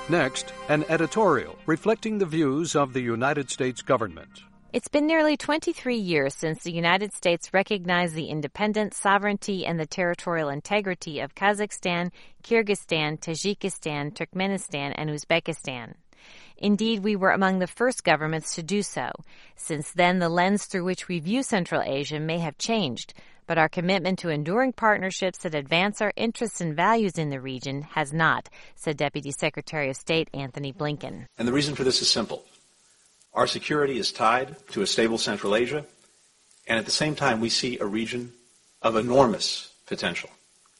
Next, an editorial reflecting the views of the United States government. It's been nearly 23 years since the United States recognized the independence, sovereignty, and the territorial integrity of Kazakhstan, Kyrgyzstan, Tajikistan, Turkmenistan, and Uzbekistan. Indeed, we were among the first governments to do so. Since then, the lens through which we view Central Asia may have changed, but our commitment to enduring partnerships that advance our interests and values in the region has not, said Deputy Secretary of State Antony Blinken. And the reason for this is simple. Our security is tied to a stable Central Asia, and at the same time we see a region of enormous potential.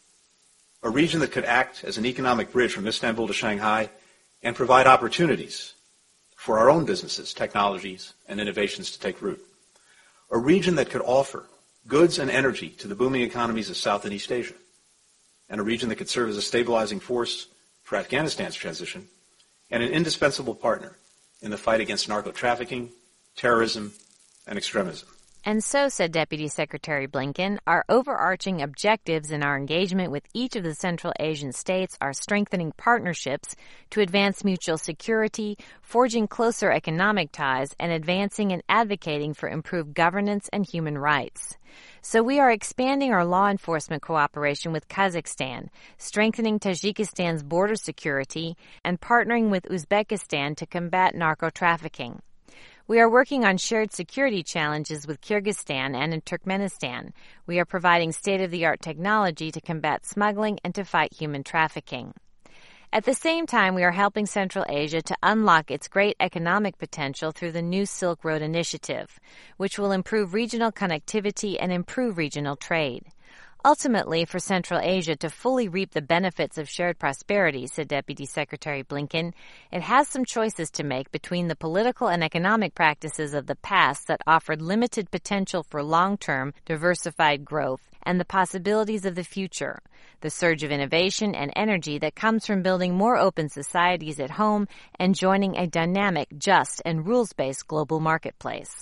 A region that could act as an economic bridge from Istanbul to Shanghai and provide opportunities for our own businesses, technologies, and innovations to take root. A region that could offer goods and energy to the booming economies of South and East Asia, and a region that could serve as a stabilizing force for Afghanistan's transition, and an indispensable partner in the fight against narco-trafficking, terrorism, and extremism. And so, said Deputy Secretary Blinken, our overarching objectives in our engagement with each of the Central Asian states are strengthening partnerships to advance mutual security, forging closer economic ties, and advancing and advocating for improved governance and human rights. So we are expanding our law enforcement cooperation with Kazakhstan, strengthening Tajikistan's border security, and partnering with Uzbekistan to combat narco-trafficking. We are working on shared security challenges with Kyrgyzstan and in Turkmenistan. We are providing state-of-the-art technology to combat smuggling and to fight human trafficking. At the same time, we are helping Central Asia to unlock its great economic potential through the New Silk Road Initiative, which will improve regional connectivity and improve regional trade. Ultimately, for Central Asia to fully reap the benefits of shared prosperity, said Deputy Secretary Blinken, it has some choices to make between the political and economic practices of the past that offered limited potential for long-term, diversified growth and the possibilities of the future, the surge of innovation and energy that comes from building more open societies at home and joining a dynamic, just, and rules-based global marketplace.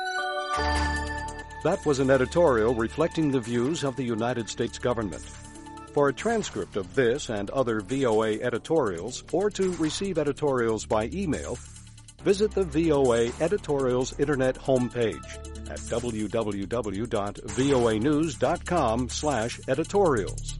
That was an editorial reflecting the views of the United States government. For a transcript of this and other VOA editorials, or to receive editorials by email, visit the VOA Editorials Internet homepage at www.voanews.com/editorials.